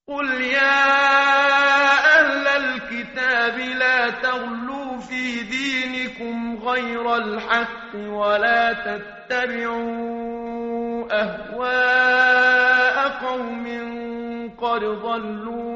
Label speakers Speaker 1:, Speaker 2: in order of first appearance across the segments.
Speaker 1: قل يا أهل الكتاب لا تغلوا في دينكم غير الحق ولا تتبعوا أهواء قوم قد ضلوا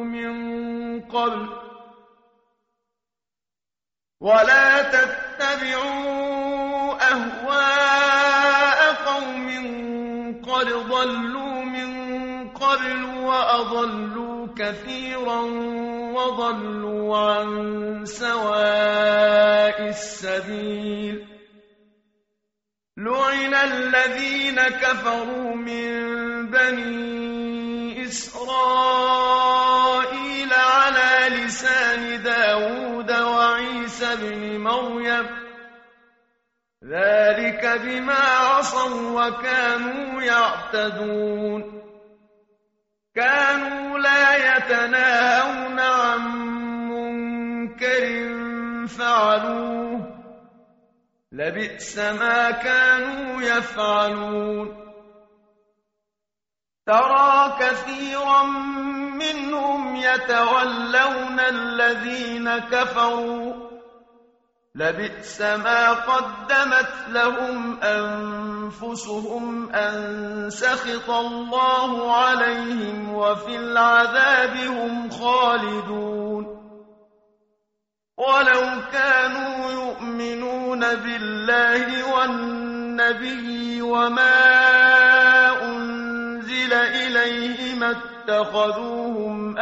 Speaker 1: من قبل وأضلوا كثيرا وضلوا عن سواء السبيل لعن الذين كفروا من بني إسرائيل على لسان داود وعيسى بن مريم ذلك بما عصوا وكانوا يعتدون كانوا لا يتناهون عن منكر فعلوه لبئس ما كانوا يفعلون ترى كثيرا منهم يتولون الذين كفروا لبئس ما قدمت لهم أنفسهم أن سخط الله عليهم وفي العذاب هم خالدون ولو كانوا يؤمنون بالله والنبي وما أنزل إليه ما اتخذوهم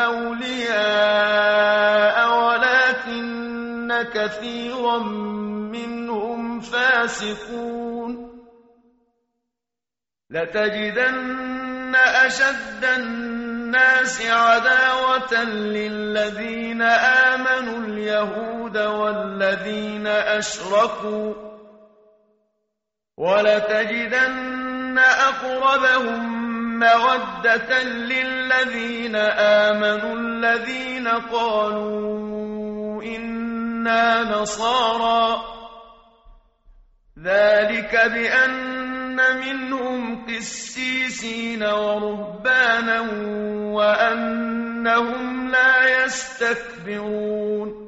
Speaker 1: أولياء ولكن كثيرا منهم فاسقون لتجدن أشد الناس عداوة للذين آمنوا اليهود والذين أشركوا ولتجدن أقربهم مودة للذين آمنوا الذين قالوا إنا نصارى ذلك بأن منهم قسيسين ورهبانا وأنهم لا يستكبرون